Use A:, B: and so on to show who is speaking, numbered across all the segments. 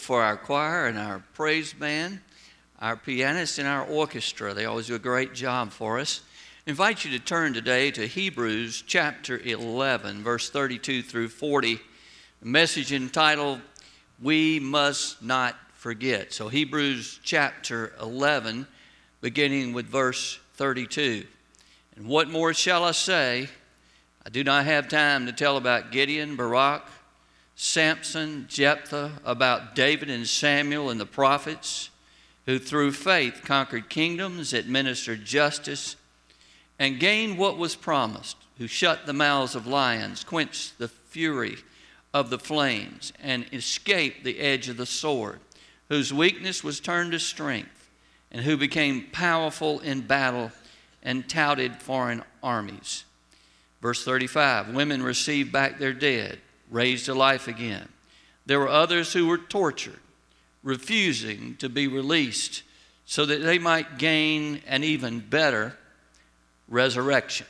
A: for our choir and our praise band, our pianist, and our orchestra. They always do a great job for us. I invite you to turn today to Hebrews chapter 11, verse 32 through 40, a message entitled, We Must Not Forget. So Hebrews chapter 11, beginning with verse 32. And what more shall I say? I do not have time to tell about Gideon, Barak, Samson, Jephthah, about David and Samuel and the prophets, who through faith conquered kingdoms, administered justice, and gained what was promised, who shut the mouths of lions, quenched the fury of the flames, and escaped the edge of the sword, whose weakness was turned to strength, and who became powerful in battle and touted foreign armies. Verse 35, women received back their dead, raised to life again. There were others who were tortured, refusing to be released so that they might gain an even better resurrection.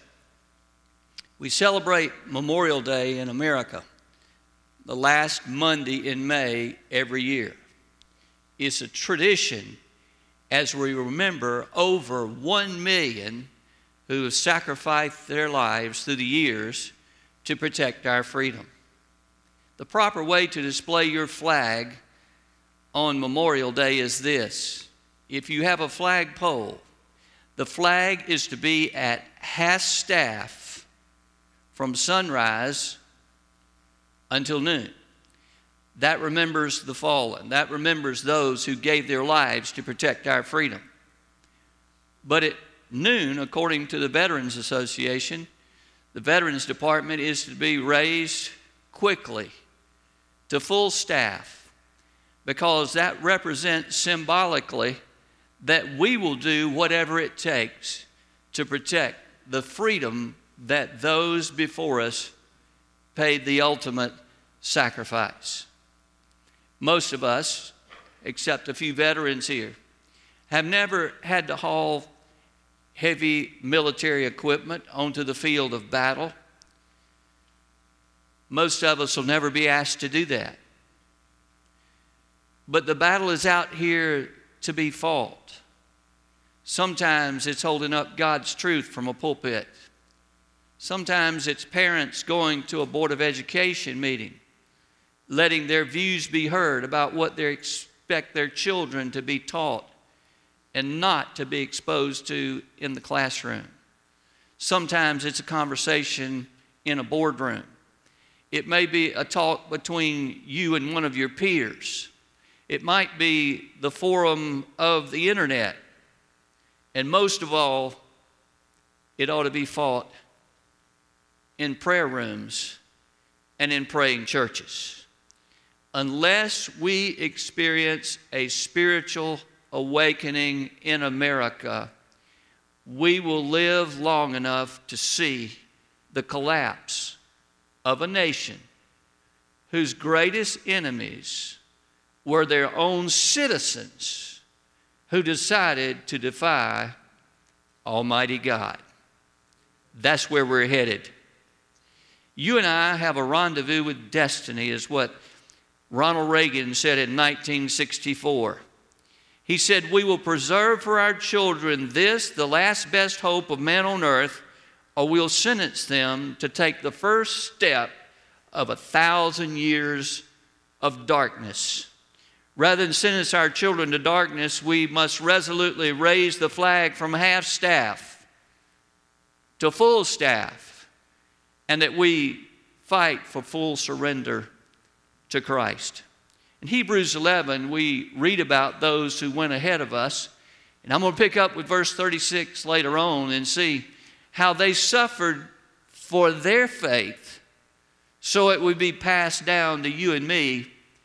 A: We celebrate Memorial Day in America the last Monday in May every year. It's a tradition as we remember over 1 million who have sacrificed their lives through the years to protect our freedom. The proper way to display your flag on Memorial Day is this. If you have a flagpole, the flag is to be at half-staff from sunrise until noon. That remembers the fallen. That remembers those who gave their lives to protect our freedom. But at noon, according to the Veterans Association, the Veterans Department is to be raised quickly to full staff, because that represents symbolically that we will do whatever it takes to protect the freedom that those before us paid the ultimate sacrifice. Most of us, except a few veterans here, have never had to haul heavy military equipment onto the field of battle. Most of us will never be asked to do that. But the battle is out here to be fought. Sometimes it's holding up God's truth from a pulpit. Sometimes it's parents going to a Board of Education meeting, letting their views be heard about what they expect their children to be taught and not to be exposed to in the classroom. Sometimes it's a conversation in a boardroom. It may be a talk between you and one of your peers. It might be the forum of the internet. And most of all, it ought to be fought in prayer rooms and in praying churches. Unless we experience a spiritual awakening in America, we will live long enough to see the collapse of a nation whose greatest enemies were their own citizens who decided to defy Almighty God. That's where we're headed. You and I have a rendezvous with destiny, is what Ronald Reagan said in 1964. He said, we will preserve for our children this, the last best hope of man on earth, or we'll sentence them to take the first step of 1,000 years of darkness. Rather than sentence our children to darkness, we must resolutely raise the flag from half-staff to full staff, and that we fight for full surrender to Christ. In Hebrews 11, we read about those who went ahead of us, and I'm going to pick up with verse 36 later on and see how they suffered for their faith so it would be passed down to you and me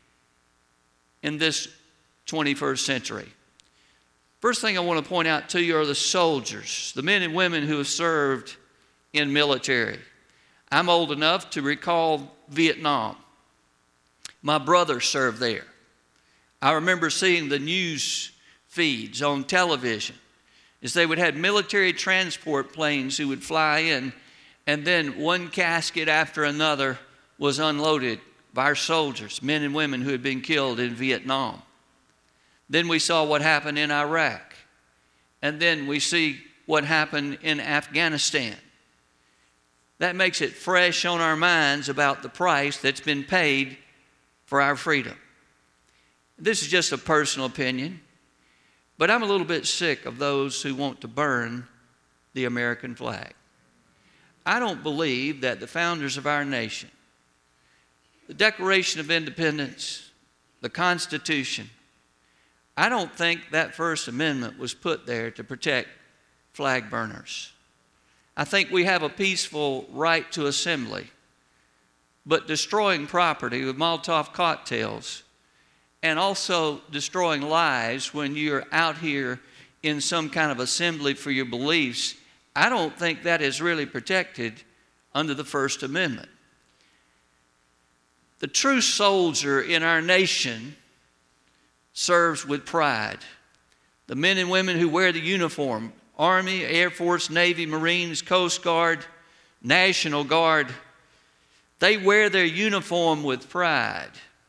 A: in this 21st century. First thing I want to point out to you are the soldiers, the men and women who have served in military. I'm old enough to recall Vietnam. My brother served there. I remember seeing the news feeds on television as they would have military transport planes who would fly in, and then one casket after another was unloaded of our soldiers, men and women who had been killed in Vietnam. Then we saw what happened in Iraq. And then we see what happened in Afghanistan. That makes it fresh on our minds about the price that's been paid for our freedom. This is just a personal opinion, but I'm a little bit sick of those who want to burn the American flag. I don't believe that the founders of our nation, the Declaration of Independence, the Constitution, I don't think that First Amendment was put there to protect flag burners. I think we have a peaceful right to assembly, but destroying property with Molotov cocktails and also destroying lives when you're out here in some kind of assembly for your beliefs, I don't think that is really protected under the First Amendment. The true soldier in our nation serves with pride. The men and women who wear the uniform, Army, Air Force, Navy, Marines, Coast Guard, National Guard, they wear their uniform with pride.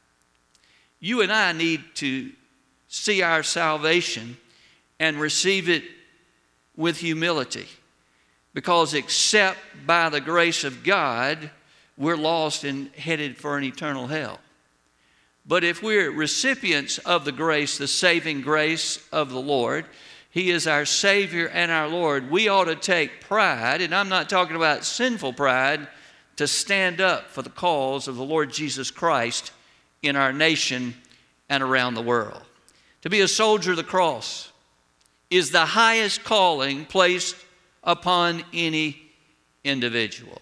A: You and I need to see our salvation and receive it with humility, because except by the grace of God, we're lost and headed for an eternal hell. But if we're recipients of the grace, the saving grace of the Lord, He is our Savior and our Lord, we ought to take pride, and I'm not talking about sinful pride, to stand up for the cause of the Lord Jesus Christ in our nation and around the world. To be a soldier of the cross is the highest calling placed upon any individual.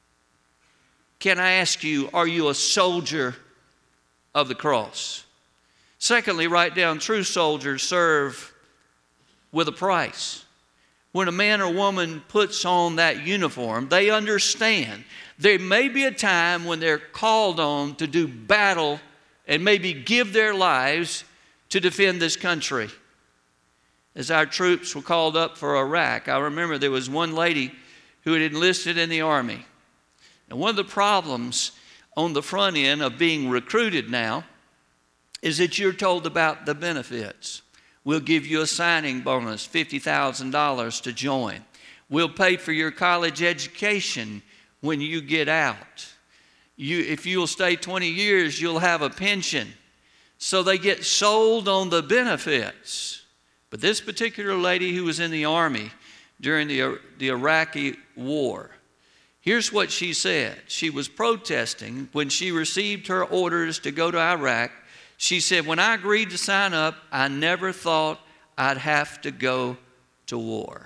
A: Can I ask you, are you a soldier of the cross? Secondly, write down, true soldiers serve with a price. When a man or woman puts on that uniform, they understand there may be a time when they're called on to do battle and maybe give their lives to defend this country. As our troops were called up for Iraq, I remember there was one lady who had enlisted in the Army. And one of the problems on the front end of being recruited now is that you're told about the benefits. We'll give you a signing bonus, $50,000 to join. We'll pay for your college education when you get out. If you'll stay 20 years, you'll have a pension. So they get sold on the benefits. But this particular lady who was in the Army during the Iraqi war, here's what she said. She was protesting when she received her orders to go to Iraq. She said, when I agreed to sign up, I never thought I'd have to go to war.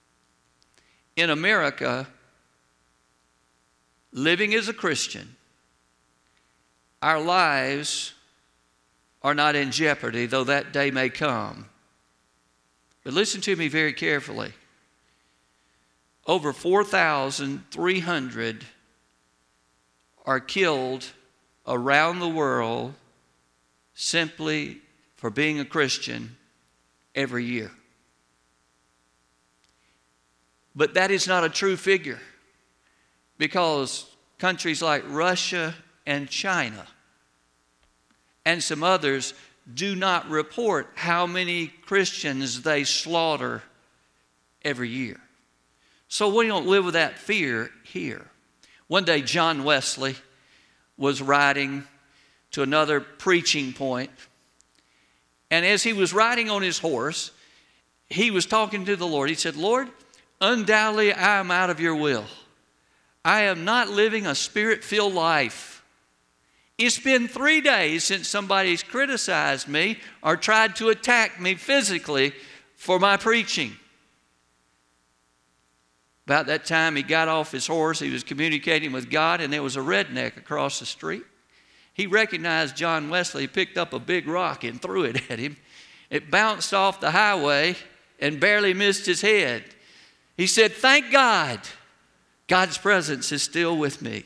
A: In America, living as a Christian, our lives are not in jeopardy, though that day may come. But listen to me very carefully. Over 4,300 are killed around the world simply for being a Christian every year. But that is not a true figure, because countries like Russia and China and some others do not report how many Christians they slaughter every year. So we don't live with that fear here. One day John Wesley was riding to another preaching point, and as he was riding on his horse, he was talking to the Lord. He said, Lord, undoubtedly I am out of your will. I am not living a spirit-filled life. It's been 3 days since somebody's criticized me or tried to attack me physically for my preaching. About that time, he got off his horse. He was communicating with God, and there was a redneck across the street. He recognized John Wesley, picked up a big rock and threw it at him. It bounced off the highway and barely missed his head. He said, thank God, God's presence is still with me.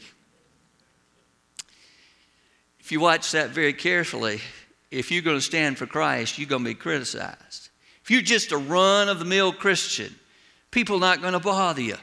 A: If you watch that very carefully, if you're going to stand for Christ, you're going to be criticized. If you're just a run-of-the-mill Christian, people are not going to bother you.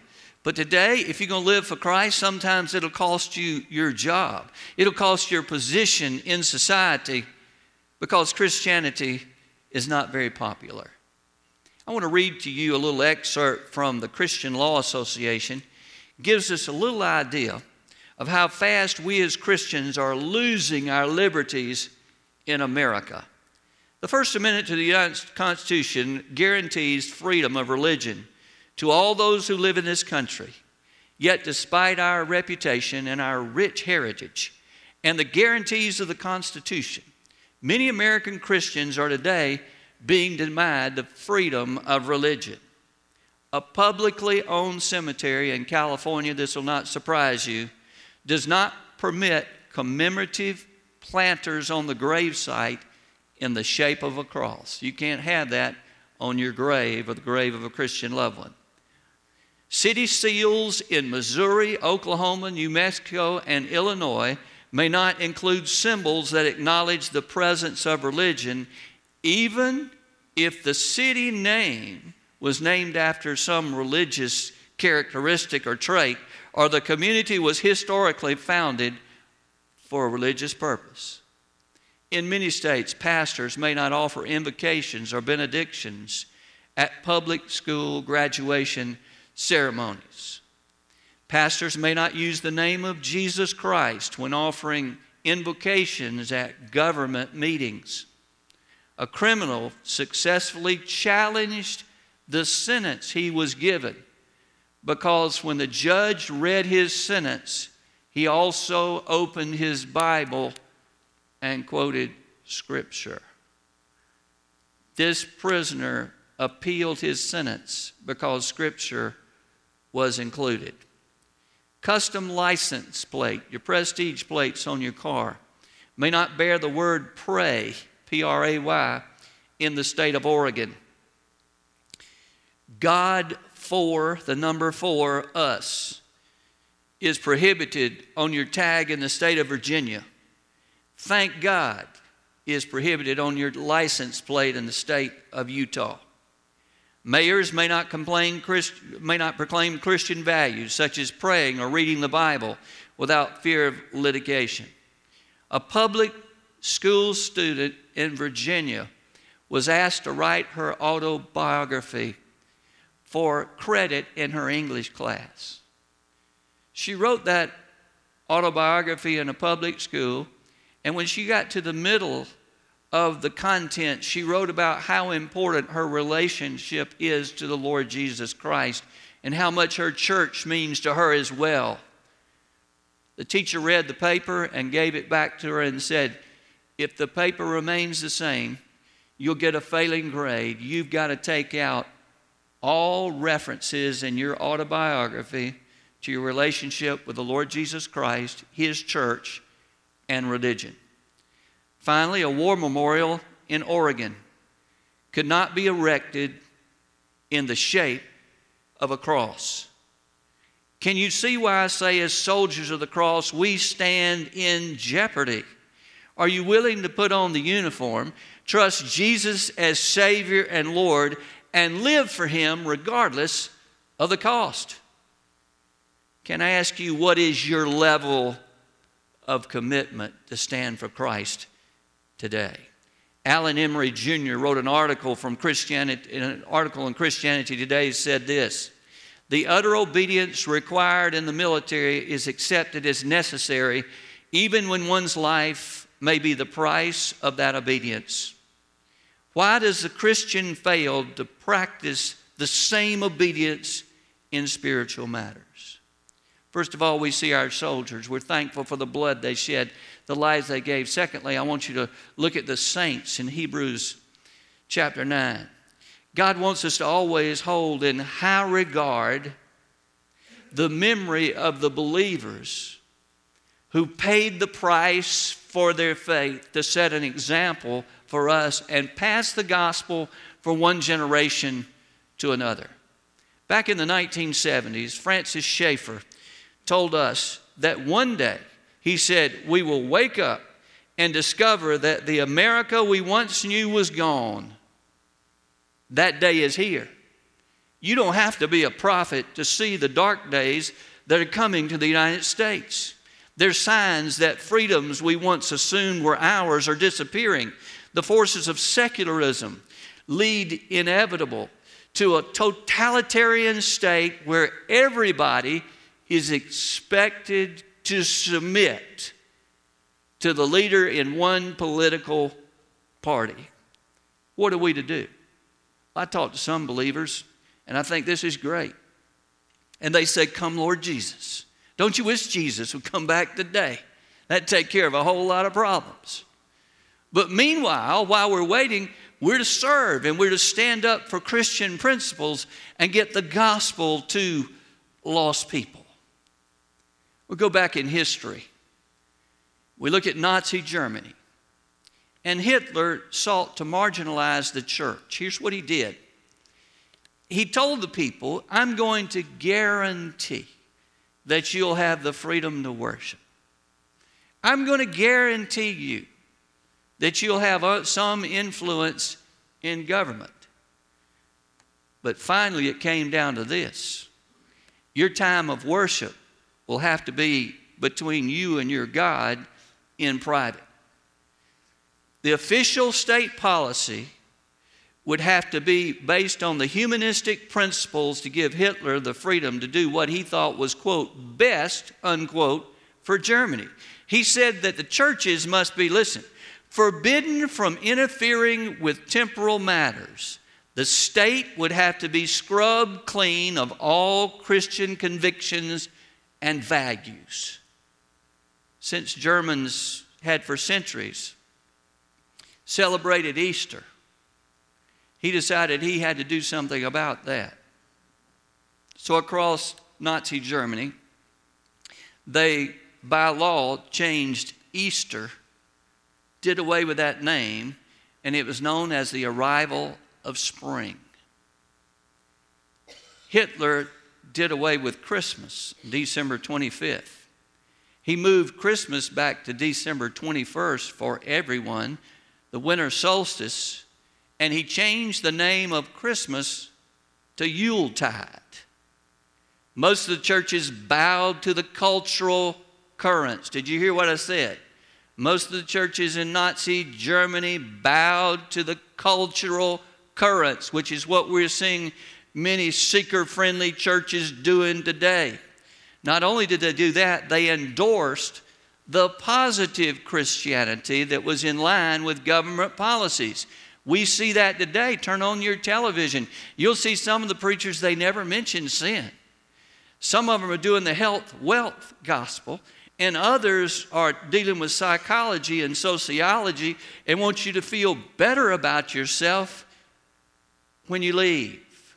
A: But today, if you're going to live for Christ, sometimes it'll cost you your job. It'll cost your position in society because Christianity is not very popular. I want to read to you a little excerpt from the Christian Law Association. It gives us a little idea of how fast we as Christians are losing our liberties in America. The First Amendment to the United Constitution guarantees freedom of religion to all those who live in this country. Yet despite our reputation and our rich heritage and the guarantees of the Constitution, many American Christians are today being denied the freedom of religion. A publicly owned cemetery in California, this will not surprise you, does not permit commemorative planters on the gravesite in the shape of a cross. You can't have that on your grave or the grave of a Christian loved one. City seals in Missouri, Oklahoma, New Mexico, and Illinois may not include symbols that acknowledge the presence of religion, even if the city name was named after some religious characteristic or trait, or the community was historically founded for a religious purpose. In many states, pastors may not offer invocations or benedictions at public school graduation ceremonies. Pastors may not use the name of Jesus Christ when offering invocations at government meetings. A criminal successfully challenged the sentence he was given because when the judge read his sentence, he also opened his Bible and quoted Scripture. This prisoner appealed his sentence because Scripture was included. Custom license plate, your prestige plates on your car, may not bear the word pray, P-R-A-Y, in the state of Oregon. God for, the number 4, us, is prohibited on your tag in the state of Virginia. Thank God is prohibited on your license plate in the state of Utah. Mayors may not proclaim Christian values such as praying or reading the Bible without fear of litigation. A public school student in Virginia was asked to write her autobiography for credit in her English class. She wrote that autobiography in a public school, and when she got to the middle of the content, she wrote about how important her relationship is to the Lord Jesus Christ and how much her church means to her as well. The teacher read the paper and gave it back to her and said, if the paper remains the same, you'll get a failing grade. You've got to take out all references in your autobiography to your relationship with the Lord Jesus Christ, His church, and religion. Finally, a war memorial in Oregon could not be erected in the shape of a cross. Can you see why I say as soldiers of the cross, we stand in jeopardy? Are you willing to put on the uniform, trust Jesus as Savior and Lord, and live for Him regardless of the cost? Can I ask you, what is your level of commitment to stand for Christ today? Alan Emery Jr. wrote an article in Christianity Today, said this: the utter obedience required in the military is accepted as necessary even when one's life may be the price of that obedience. Why does the Christian fail to practice the same obedience in spiritual matters? First of all, we see our soldiers. We're thankful for the blood they shed, the lives they gave. Secondly, I want you to look at the saints in Hebrews chapter 9. God wants us to always hold in high regard the memory of the believers who paid the price for their faith to set an example for us and pass the gospel from one generation to another. Back in the 1970s, Francis Schaeffer told us that one day, he said, we will wake up and discover that the America we once knew was gone. That day is here. You don't have to be a prophet to see the dark days that are coming to the United States. There's signs that freedoms we once assumed were ours are disappearing. The forces of secularism lead inevitable to a totalitarian state where everybody is expected to submit to the leader in one political party. What are we to do? I talked to some believers, and I think this is great. And they said, "Come, Lord Jesus." Don't you wish Jesus would come back today? That'd take care of a whole lot of problems. But meanwhile, while we're waiting, we're to serve and we're to stand up for Christian principles and get the gospel to lost people. We'll go back in history. We look at Nazi Germany. And Hitler sought to marginalize the church. Here's what he did. He told the people, "I'm going to guarantee that you'll have the freedom to worship. I'm going to guarantee you that you'll have some influence in government." But finally it came down to this. Your time of worship will have to be between you and your God in private. The official state policy would have to be based on the humanistic principles to give Hitler the freedom to do what he thought was, quote, best, unquote, for Germany. He said that the churches must be, listen, forbidden from interfering with temporal matters. The state would have to be scrubbed clean of all Christian convictions and values. Since Germans had for centuries celebrated Easter, he decided he had to do something about that. So across Nazi Germany, they, by law, changed Easter, did away with that name, and it was known as the arrival of spring. Hitler did away with Christmas, December 25th. He moved Christmas back to December 21st for everyone, the winter solstice, and he changed the name of Christmas to Yuletide. Most of the churches bowed to the cultural currents. Did you hear what I said? Most of the churches in Nazi Germany bowed to the cultural currents, which is what we're seeing many seeker-friendly churches doing today. Not only did they do that, they endorsed the positive Christianity that was in line with government policies. We see that today. Turn on your television. You'll see some of the preachers, they never mention sin. Some of them are doing the health, wealth gospel, and others are dealing with psychology and sociology and want you to feel better about yourself when you leave.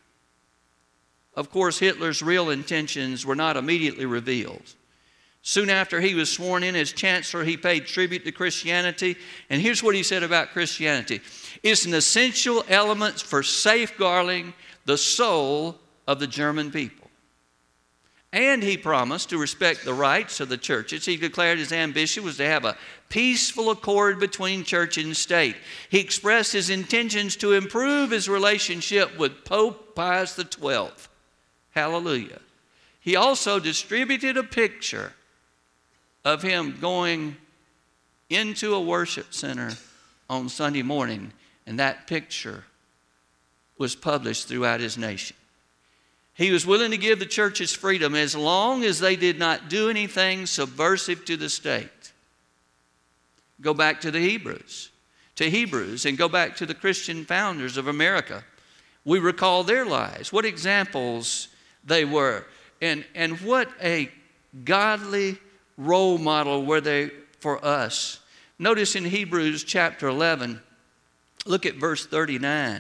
A: Of course, Hitler's real intentions were not immediately revealed. Soon after he was sworn in as chancellor, he paid tribute to Christianity. And here's what he said about Christianity. It's an essential element for safeguarding the soul of the German people. And he promised to respect the rights of the churches. He declared his ambition was to have a peaceful accord between church and state. He expressed his intentions to improve his relationship with Pope Pius XII. Hallelujah. He also distributed a picture of him going into a worship center on Sunday morning, and that picture was published throughout his nation. He was willing to give the churches freedom as long as they did not do anything subversive to the state. Go back to the Hebrews, and go back to the Christian founders of America. We recall their lives, what examples they were, and what a godly role model were they for us. Notice in Hebrews chapter 11, look at verse 39.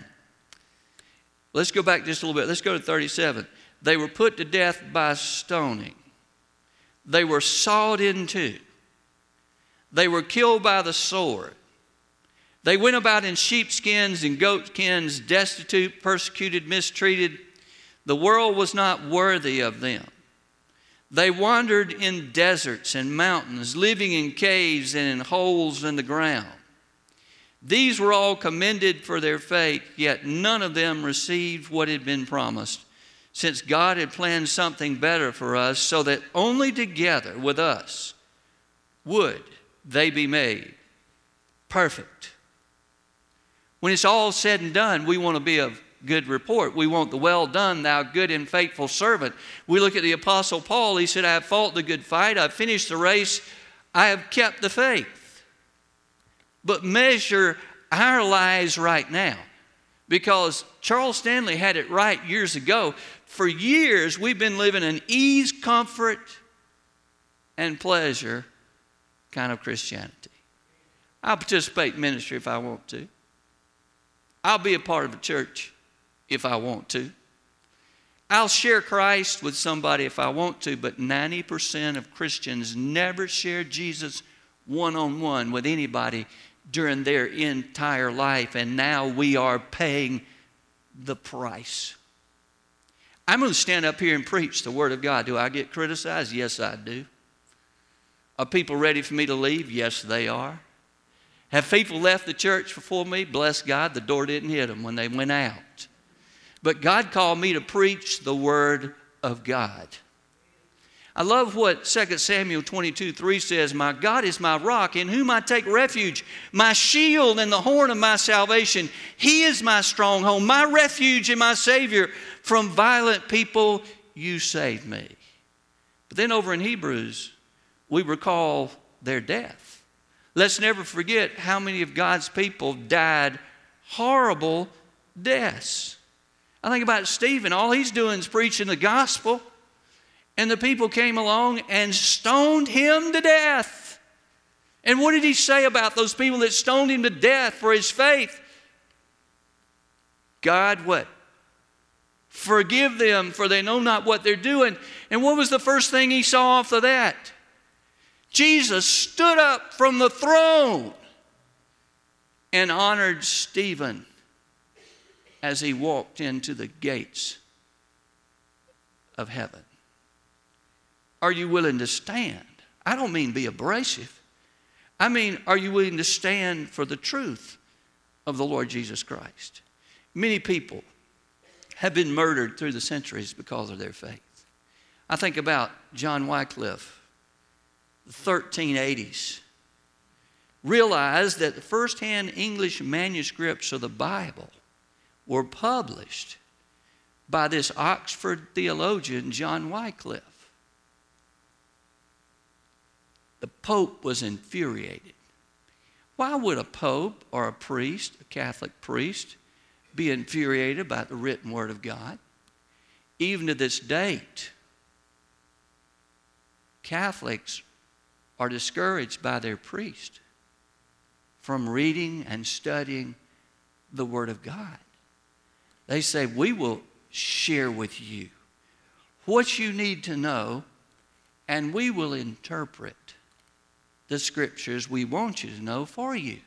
A: Let's go back just a little bit. Let's go to 37. They were put to death by stoning. They were sawed in two. They were killed by the sword. They went about in sheepskins and goatskins, destitute, persecuted, mistreated. The world was not worthy of them. They wandered in deserts and mountains, living in caves and in holes in the ground. These were all commended for their faith, yet none of them received what had been promised, since God had planned something better for us, so that only together with us would they be made perfect. When it's all said and done, we want to be of good report. We want the well done, thou good and faithful servant. We look at the Apostle Paul. He said, I have fought the good fight. I've finished the race. I have kept the faith. But measure our lives right now. Because Charles Stanley had it right years ago. For years, we've been living in ease, comfort, and pleasure kind of Christianity. I'll participate in ministry if I want to. I'll be a part of a church if I want to. I'll share Christ with somebody if I want to, but 90% of Christians never share Jesus one-on-one with anybody during their entire life, and now we are paying the price. I'm going to stand up here and preach the Word of God. Do I get criticized? Yes, I do. Are people ready for me to leave? Yes, they are. Have people left the church before me? Bless God, the door didn't hit them when they went out. But God called me to preach the Word of God. I love what 2 Samuel 22:3 says, my God is my rock in whom I take refuge, my shield and the horn of my salvation. He is my stronghold, my refuge and my Savior. From violent people you save me. But then over in Hebrews, we recall their death. Let's never forget how many of God's people died horrible deaths. I think about Stephen. All he's doing is preaching the gospel. And the people came along and stoned him to death. And what did he say about those people that stoned him to death for his faith? God, what? Forgive them, for they know not what they're doing. And what was the first thing he saw off of that? Jesus stood up from the throne and honored Stephen as he walked into the gates of heaven. Are you willing to stand? I don't mean be abrasive. I mean, are you willing to stand for the truth of the Lord Jesus Christ? Many people have been murdered through the centuries because of their faith. I think about John Wycliffe, the 1380s. Realized that the first-hand English manuscripts of the Bible were published by this Oxford theologian, John Wycliffe. The Pope was infuriated. Why would a Pope or a priest, a Catholic priest, be infuriated by the written Word of God? Even to this date, Catholics are discouraged by their priest from reading and studying the Word of God. They say, we will share with you what you need to know, and we will interpret the Scriptures we want you to know for you.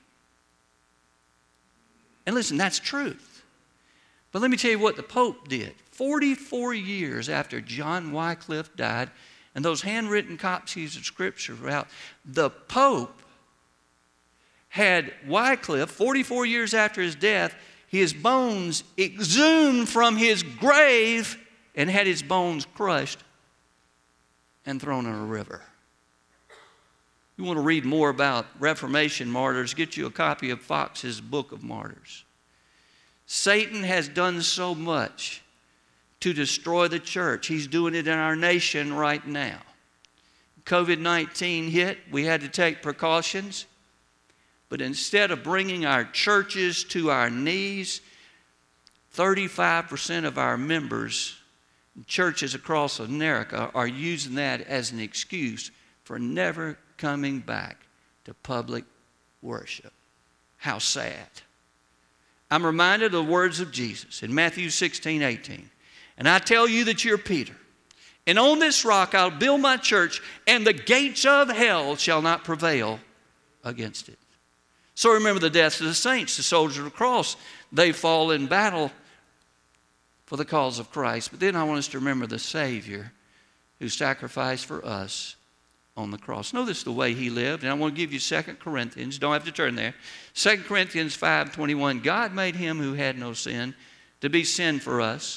A: And listen, that's truth. But let me tell you what the Pope did. 44 years after John Wycliffe died, and those handwritten copies of Scripture were out, the Pope had Wycliffe, 44 years after his death, his bones exhumed from his grave and had his bones crushed and thrown in a river. You want to read more about Reformation martyrs, get you a copy of Fox's Book of Martyrs. Satan has done so much to destroy the church. He's doing it in our nation right now. COVID-19 hit. We had to take precautions. But instead of bringing our churches to our knees, 35% of our members, churches across America, are using that as an excuse for never coming back to public worship. How sad. I'm reminded of the words of Jesus in Matthew 16:18. And I tell you that you're Peter, and on this rock I'll build my church, and the gates of hell shall not prevail against it. So remember the deaths of the saints, the soldiers of the cross. They fall in battle for the cause of Christ. But then I want us to remember the Savior who sacrificed for us on the cross. Notice the way he lived. And I want to give you 2 Corinthians. Don't have to turn there. 2 Corinthians 5:21. God made him who had no sin to be sin for us,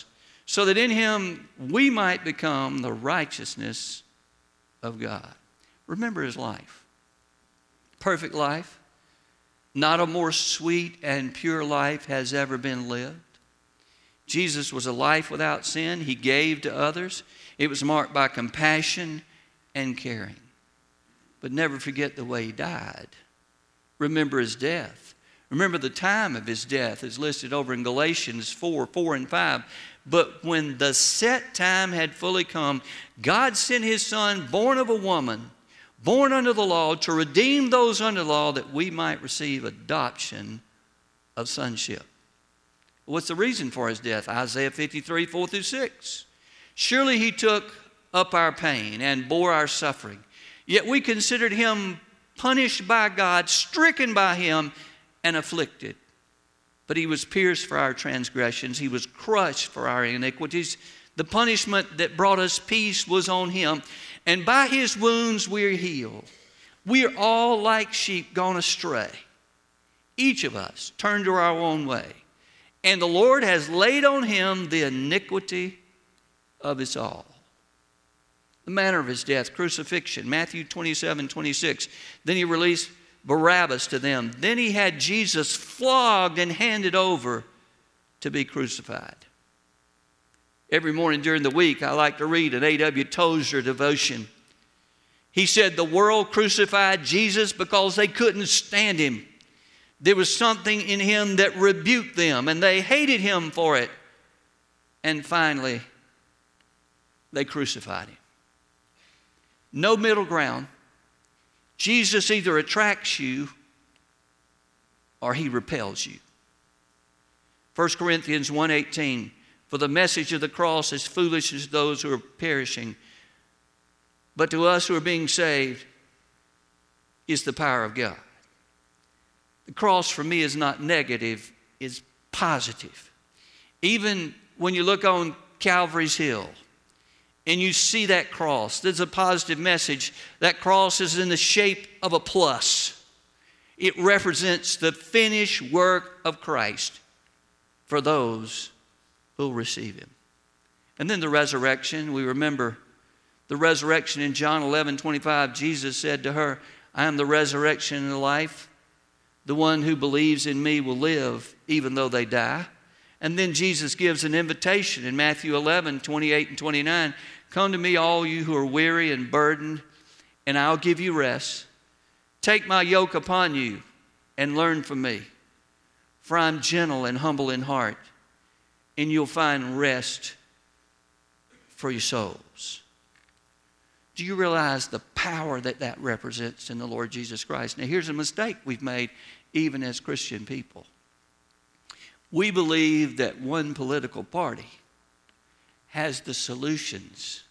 A: so that in him we might become the righteousness of God. Remember his life. Perfect life. Not a more sweet and pure life has ever been lived. Jesus was a life without sin. He gave to others. It was marked by compassion and caring. But never forget the way he died. Remember his death. Remember the time of his death is listed over in Galatians 4 and 5. But when the set time had fully come, God sent his Son, born of a woman, born under the law, to redeem those under the law, that we might receive adoption of sonship. What's the reason for his death? Isaiah 53, 4 through 6. Surely he took up our pain and bore our suffering. Yet we considered him punished by God, stricken by him, and afflicted. But he was pierced for our transgressions. He was crushed for our iniquities. The punishment that brought us peace was on him. And by his wounds we are healed. We are all like sheep gone astray. Each of us turned to our own way. And the Lord has laid on him the iniquity of us all. The manner of his death, crucifixion, Matthew 27, 26. Then he released Barabbas to them. Then he had Jesus flogged and handed over to be crucified. Every morning during the week, I like to read an A.W. Tozer devotion. He said the world crucified Jesus because they couldn't stand him. There was something in him that rebuked them, and they hated him for it. And finally, they crucified him. No middle ground. Jesus either attracts you or he repels you. 1 Corinthians 1:18, for the message of the cross is foolishness to those who are perishing, but to us who are being saved is the power of God. The cross for me is not negative, it's positive. Even when you look on Calvary's Hill and you see that cross, there's a positive message. That cross is in the shape of a plus. It represents the finished work of Christ for those who will receive him. And then the resurrection, we remember the resurrection in John 11:25. Jesus said to her, I am the resurrection and the life. The one who believes in me will live even though they die. And then Jesus gives an invitation in Matthew 11:28 and 29. Come to me, all you who are weary and burdened, and I'll give you rest. Take my yoke upon you and learn from me, for I'm gentle and humble in heart, and you'll find rest for your souls. Do you realize the power that that represents in the Lord Jesus Christ? Now, here's a mistake we've made even as Christian people. We believe that one political party has the solutions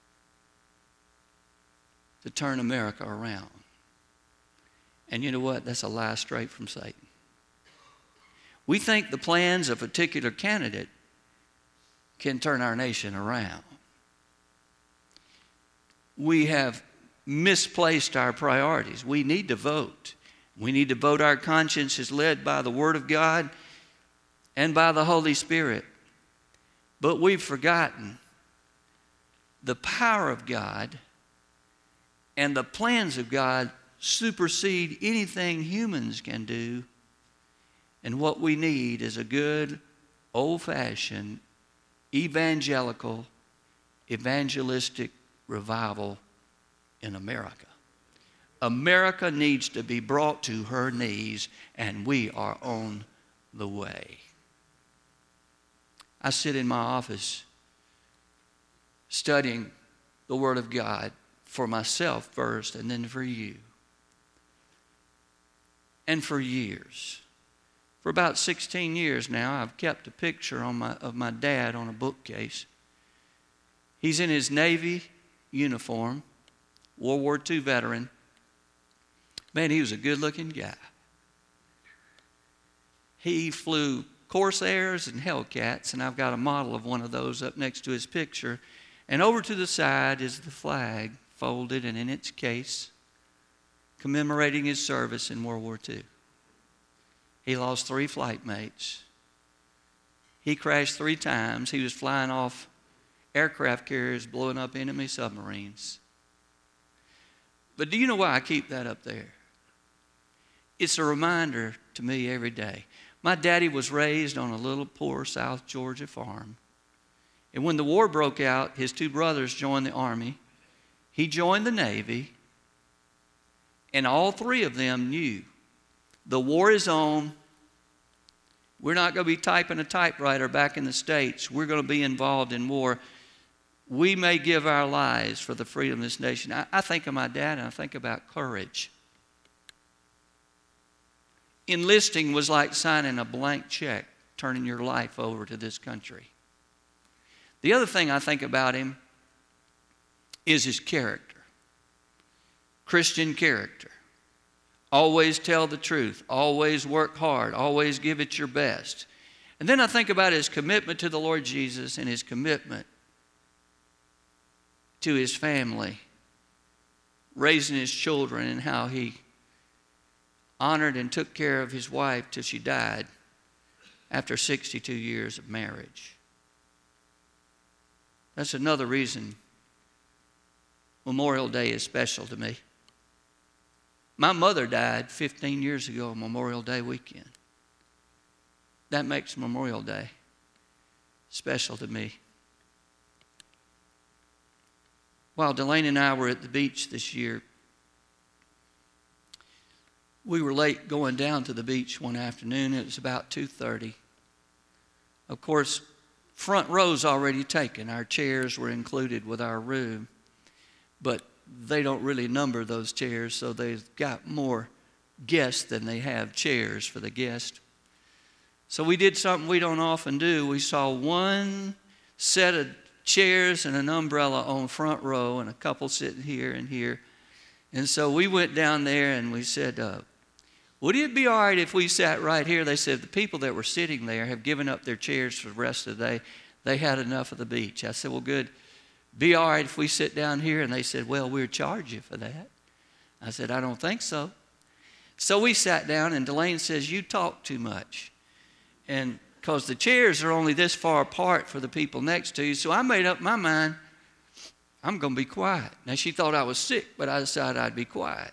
A: to turn America around. And you know what? That's a lie straight from Satan. We think the plans of a particular candidate can turn our nation around. We have misplaced our priorities. We need to vote. We need to vote. Our conscience is led by the Word of God and by the Holy Spirit. But we've forgotten the power of God and the plans of God supersede anything humans can do. And what we need is a good, old-fashioned, evangelical, evangelistic revival in America. America needs to be brought to her knees, and we are on the way. I sit in my office studying the Word of God for myself first and then for you. And for years, for about 16 years now, I've kept a picture of my dad on a bookcase. He's in his Navy uniform, World War II veteran. Man, he was a good-looking guy. He flew Corsairs and Hellcats, and I've got a model of one of those up next to his picture. And over to the side is the flag folded and in its case, commemorating his service in World War II. He lost 3 flight mates. He crashed 3 times. He was flying off aircraft carriers, blowing up enemy submarines. But do you know why I keep that up there? It's a reminder to me every day. My daddy was raised on a little poor South Georgia farm. And when the war broke out, his 2 brothers joined the Army. He joined the Navy. And all 3 of them knew the war is on. We're not going to be typing a typewriter back in the States. We're going to be involved in war. We may give our lives for the freedom of this nation. I think of my dad and I think about courage. Enlisting was like signing a blank check, turning your life over to this country. The other thing I think about him is his character. Christian character. Always tell the truth. Always work hard. Always give it your best. And then I think about his commitment to the Lord Jesus and his commitment to his family, raising his children, and how he honored and took care of his wife till she died after 62 years of marriage. That's another reason Memorial Day is special to me. My mother died 15 years ago on Memorial Day weekend. That makes Memorial Day special to me. While Delaney and I were at the beach this year, we were late going down to the beach one afternoon. It was about 2:30. Of course, front row's already taken. Our chairs were included with our room. But they don't really number those chairs, so they've got more guests than they have chairs for the guests. So we did something we don't often do. We saw one set of chairs and an umbrella on front row and a couple sitting here and here. And so we went down there and we said, would it be all right if we sat right here? They said the people that were sitting there have given up their chairs for the rest of the day. They had enough of the beach. I said, well, good. Be all right if we sit down here? And they said, well, we'll charge you for that. I said, I don't think so. So we sat down, and Delane says, you talk too much. And because the chairs are only this far apart for the people next to you, so I made up my mind, I'm going to be quiet. Now, she thought I was sick, but I decided I'd be quiet.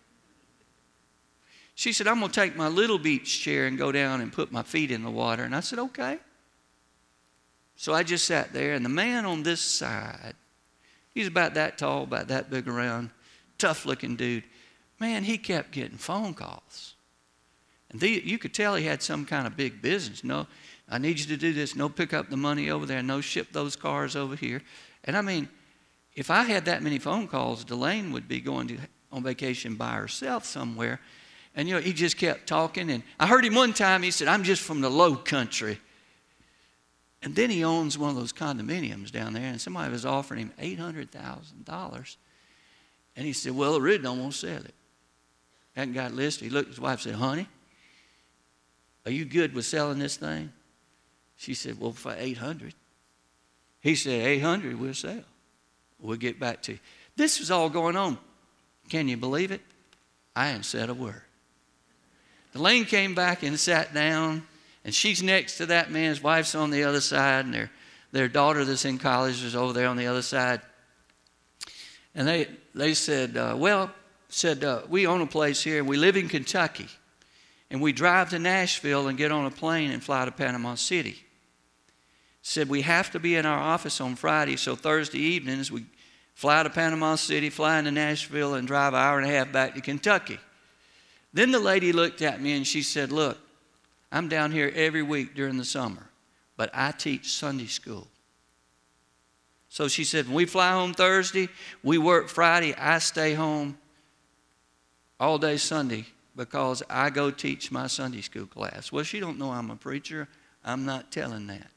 A: She said, I'm going to take my little beach chair and go down and put my feet in the water. And I said, okay. So I just sat there, and the man on this side, he's about that tall, about that big around, tough-looking dude. Man, he kept getting phone calls. And you could tell he had some kind of big business. No, I need you to do this. No, pick up the money over there. No, ship those cars over here. And I mean, if I had that many phone calls, Delane would be going on vacation by herself somewhere. And, he just kept talking. And I heard him one time, he said, I'm just from the low country. And then he owns one of those condominiums down there, and somebody was offering him $800,000. And he said, well, I really don't want to sell it. Hadn't got it listed. He looked at his wife and said, honey, are you good with selling this thing? She said, well, for $800. He said, $800 we'll sell. We'll get back to you. This was all going on. Can you believe it? I hadn't said a word. Delane came back and sat down. And she's next to that man. His wife's on the other side, and their daughter that's in college is over there on the other side. And they said, we own a place here, and we live in Kentucky. And we drive to Nashville and get on a plane and fly to Panama City. Said we have to be in our office on Friday, so Thursday evenings we fly to Panama City, fly into Nashville, and drive an hour and a half back to Kentucky. Then the lady looked at me and she said, look, I'm down here every week during the summer, but I teach Sunday school. So she said, when we fly home Thursday, we work Friday, I stay home all day Sunday because I go teach my Sunday school class. Well, she don't know I'm a preacher. I'm not telling that.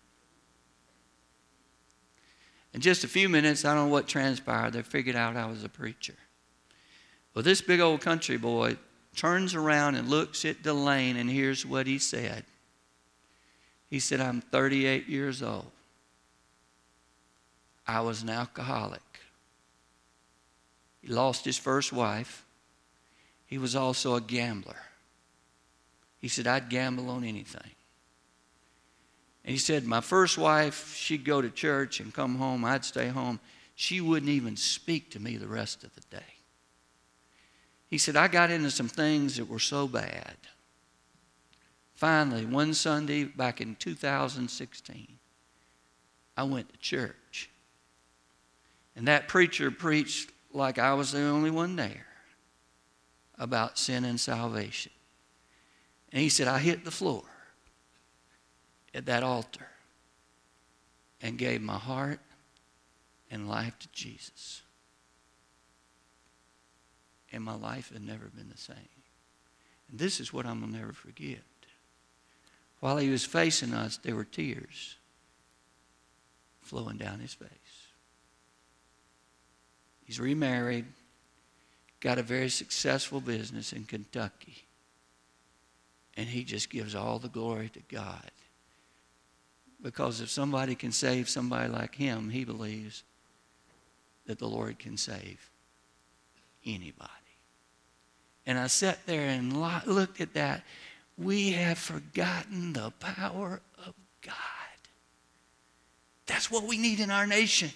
A: In just a few minutes, I don't know what transpired. They figured out I was a preacher. Well, this big old country boy turns around and looks at Delane, and here's what he said. He said, I'm 38 years old. I was an alcoholic. He lost his first wife. He was also a gambler. He said, I'd gamble on anything. And he said, my first wife, she'd go to church and come home. I'd stay home. She wouldn't even speak to me the rest of the day. He said, I got into some things that were so bad. Finally, one Sunday back in 2016, I went to church. And that preacher preached like I was the only one there about sin and salvation. And he said, I hit the floor at that altar and gave my heart and life to Jesus. And my life had never been the same. And this is what I'm going to never forget. While he was facing us, there were tears flowing down his face. He's remarried, got a very successful business in Kentucky. And he just gives all the glory to God. Because if somebody can save somebody like him, he believes that the Lord can save anybody. And I sat there and looked at that. We have forgotten the power of God. That's what we need in our nation.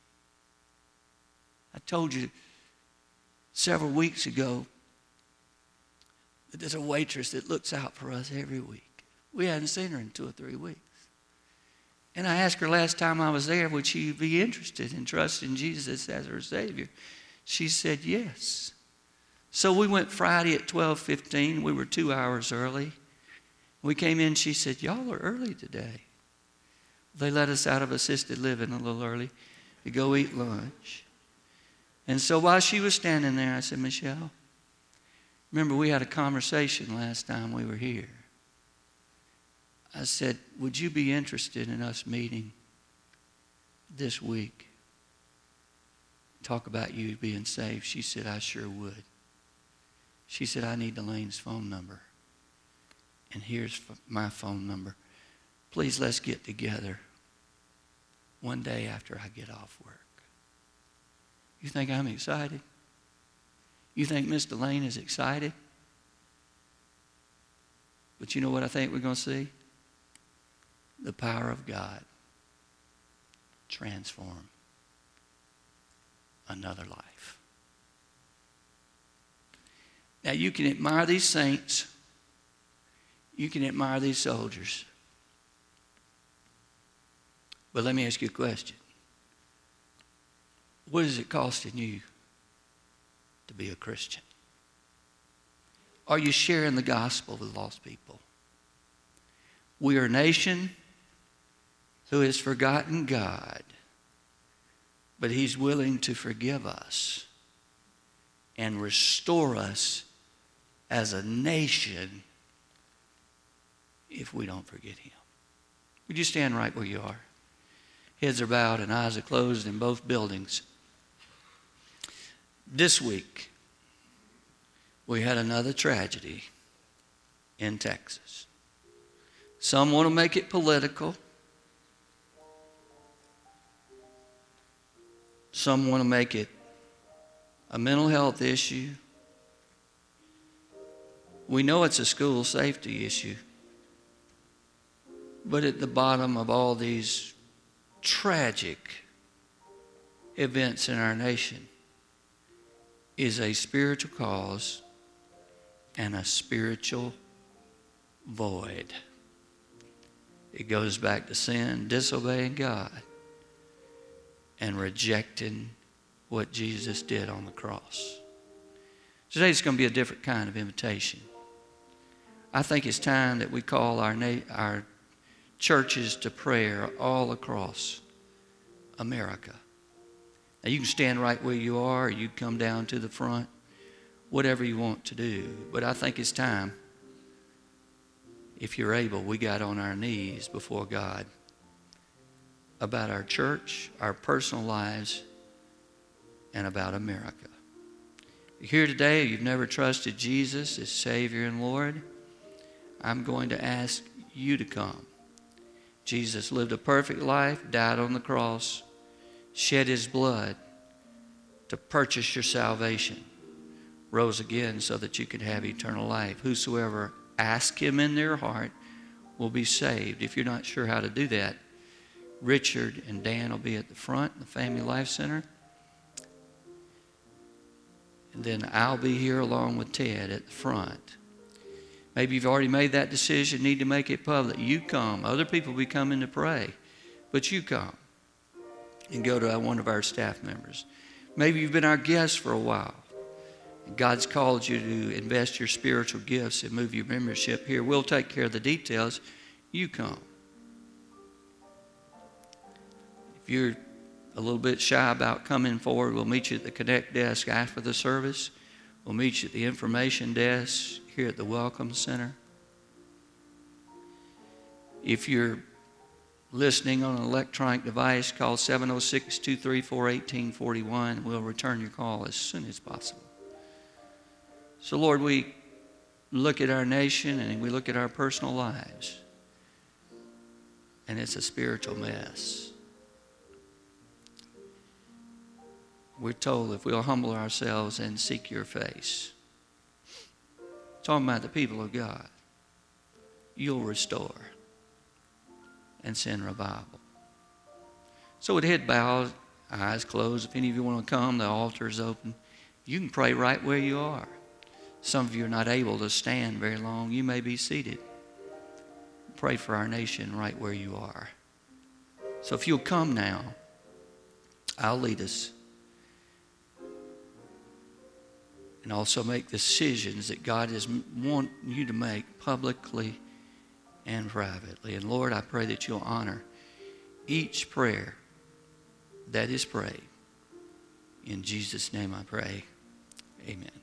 A: I told you several weeks ago that there's a waitress that looks out for us every week. We hadn't seen her in 2 or 3 weeks. And I asked her last time I was there, would she be interested in trusting Jesus as her Savior? She said yes. So we went Friday at 12:15. We were 2 hours early. We came in, she said, y'all are early today. They let us out of assisted living a little early to go eat lunch. And so while she was standing there, I said, Michelle, remember we had a conversation last time we were here. I said, would you be interested in us meeting this week? Talk about you being saved. She said, I sure would. She said, I need Elaine's phone number. And here's my phone number. Please let's get together one day after I get off work. You think I'm excited? You think Miss Elaine is excited? But you know what I think we're going to see? The power of God transform another life. Now you can admire these saints. You can admire these soldiers. But let me ask you a question. What is it costing you to be a Christian? Are you sharing the gospel with lost people? We are a nation who has forgotten God, but He's willing to forgive us and restore us as a nation if we don't forget Him. Would you stand right where you are? Heads are bowed and eyes are closed in both buildings. This week, we had another tragedy in Texas. Some want to make it political. Some want to make it a mental health issue. We know it's a school safety issue. But at the bottom of all these tragic events in our nation is a spiritual cause and a spiritual void. It goes back to sin, disobeying God, and rejecting what Jesus did on the cross. Today's going to be a different kind of invitation. I think it's time that we call our churches to prayer all across America. Now you can stand right where you are, or you can come down to the front, whatever you want to do. But I think it's time, if you're able, we got on our knees before God about our church, our personal lives, and about America. If you're here today, you've never trusted Jesus as Savior and Lord, I'm going to ask you to come. Jesus lived a perfect life, died on the cross, shed His blood to purchase your salvation, rose again so that you could have eternal life. Whosoever ask Him in their heart will be saved. If you're not sure how to do that, Richard and Dan will be at the front in the Family Life Center. And then I'll be here along with Ted at the front. Maybe you've already made that decision, need to make it public. You come. Other people will be coming to pray. But you come and go to one of our staff members. Maybe you've been our guest for a while. God's called you to invest your spiritual gifts and move your membership here. We'll take care of the details. You come. If you're a little bit shy about coming forward, we'll meet you at the Connect desk after the service. We'll meet you at the information desk here at the Welcome Center. If you're listening on an electronic device, call 706-234-1841. We'll return your call as soon as possible. So, Lord, we look at our nation and we look at our personal lives, and it's a spiritual mess. We're told if we'll humble ourselves and seek your face, talking about the people of God, you'll restore and send revival. So with head bowed, eyes closed, if any of you want to come, the altar is open. You can pray right where you are. Some of you are not able to stand very long. You may be seated. Pray for our nation right where you are. So if you'll come now, I'll lead us. And also make decisions that God is want you to make publicly and privately. And Lord, I pray that you'll honor each prayer that is prayed. In Jesus' name I pray. Amen.